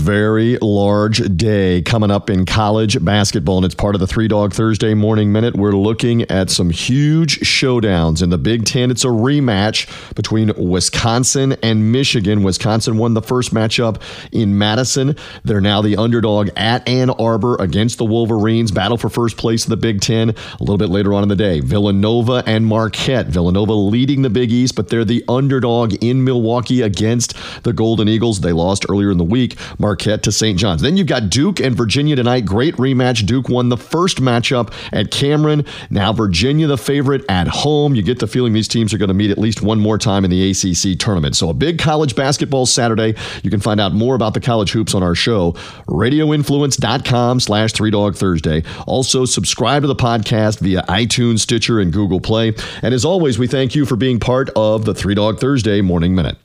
very large day coming up in college basketball, and it's part of the Three Dog Thursday Morning Minute. We're looking at some huge showdowns in the Big Ten. It's a rematch between Wisconsin and Michigan. Wisconsin won the first matchup in Madison. They're now the underdog at Ann Arbor against the Wolverines. Battle for first place in the Big Ten a little bit later on in the day. Villanova and Marquette. Villanova leading the Big East, but they're the underdog in Milwaukee against the Golden Eagles. They lost earlier in the week. Marquette to St. John's. Then you've got Duke and Virginia tonight. Great rematch. Duke won the first matchup at Cameron. Now Virginia the favorite at home. You get the feeling these teams are going to meet at least one more time in the ACC tournament. So a big college basketball Saturday. You can find out more about the college hoops on our show, radioinfluence.com/Three Dog Thursday. Also subscribe to the podcast via iTunes, Stitcher, and Google Play. And as always, we thank you for being part of the Three Dog Thursday Morning Minute.